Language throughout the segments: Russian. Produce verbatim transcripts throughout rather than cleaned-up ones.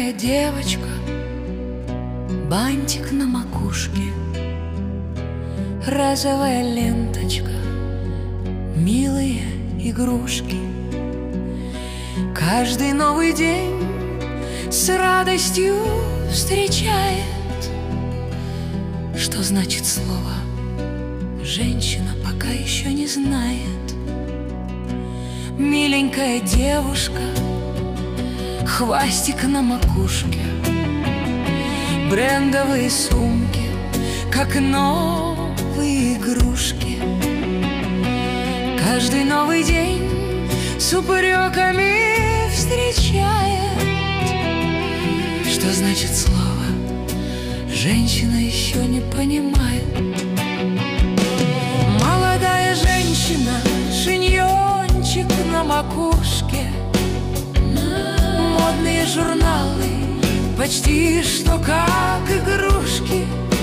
Маленькая девочка, бантик на макушке, розовая ленточка, милые игрушки. Каждый новый день с радостью встречает. Что значит слово «женщина» пока еще не знает. Миленькая девушка, хвостик на макушке, брендовые сумки, как новые игрушки. Каждый новый день с упреками встречает. Что значит слово «женщина» еще не понимает. Молодая женщина, шиньончик на макушке, модные журналы почти что как игрушки.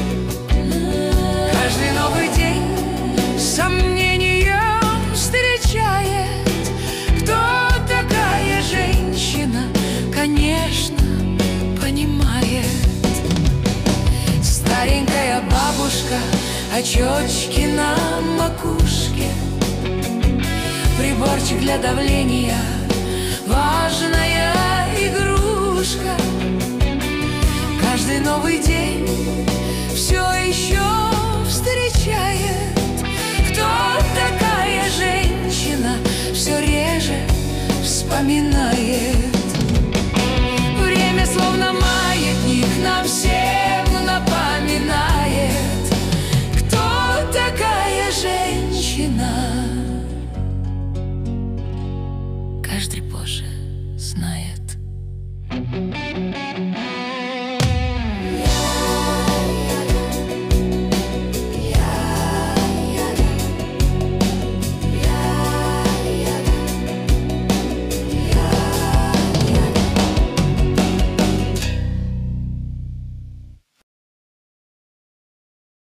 Каждый новый день с сомнением встречает. Кто такая женщина, конечно, понимает. Старенькая бабушка, очечки на макушке, приборчик для давления, важная игрушка. Каждый новый день